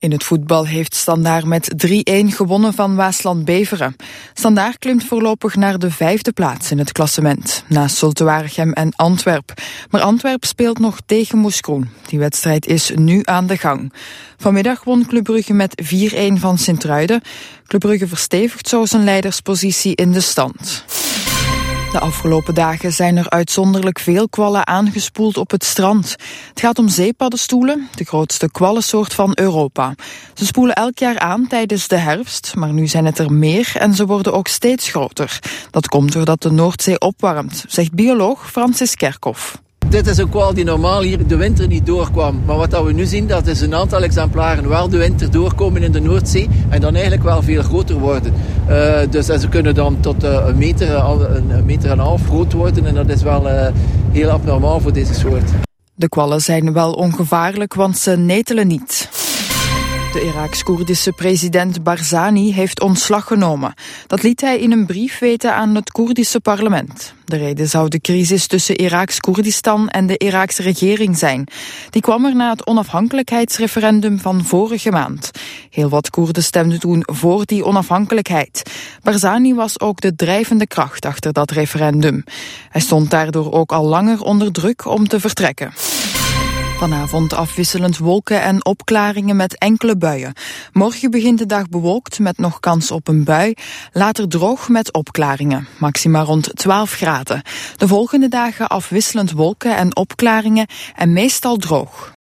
In het voetbal heeft Standaard met 3-1 gewonnen van Waasland-Beveren. Standaard klimt voorlopig naar de 5e plaats in het klassement, naast Zulte Waregem en Antwerp. Maar Antwerp speelt nog tegen Moeskroen. Die wedstrijd is nu aan de gang. Vanmiddag won Club Brugge met 4-1 van Sint-Truiden. Club Brugge verstevigt zo zijn leiderspositie in de stand. De afgelopen dagen zijn er uitzonderlijk veel kwallen aangespoeld op het strand. Het gaat om zeepaddenstoelen, de grootste kwallensoort van Europa. Ze spoelen elk jaar aan tijdens de herfst, maar nu zijn het er meer en ze worden ook steeds groter. Dat komt doordat de Noordzee opwarmt, zegt bioloog Francis Kerkhoff. Dit is een kwal die normaal hier de winter niet doorkwam. Maar wat we nu zien, dat is een aantal exemplaren wel de winter doorkomen in de Noordzee en dan eigenlijk wel veel groter worden. Dus ze kunnen dan tot een meter en een half groot worden en dat is wel heel abnormaal voor deze soort. De kwallen zijn wel ongevaarlijk, want ze netelen niet. De Iraaks-Koerdische president Barzani heeft ontslag genomen. Dat liet hij in een brief weten aan het Koerdische parlement. De reden zou de crisis tussen Iraaks-Koerdistan en de Iraakse regering zijn. Die kwam er na het onafhankelijkheidsreferendum van vorige maand. Heel wat Koerden stemden toen voor die onafhankelijkheid. Barzani was ook de drijvende kracht achter dat referendum. Hij stond daardoor ook al langer onder druk om te vertrekken. Vanavond afwisselend wolken en opklaringen met enkele buien. Morgen begint de dag bewolkt met nog kans op een bui. Later droog met opklaringen. Maxima rond 12 graden. De volgende dagen afwisselend wolken en opklaringen en meestal droog.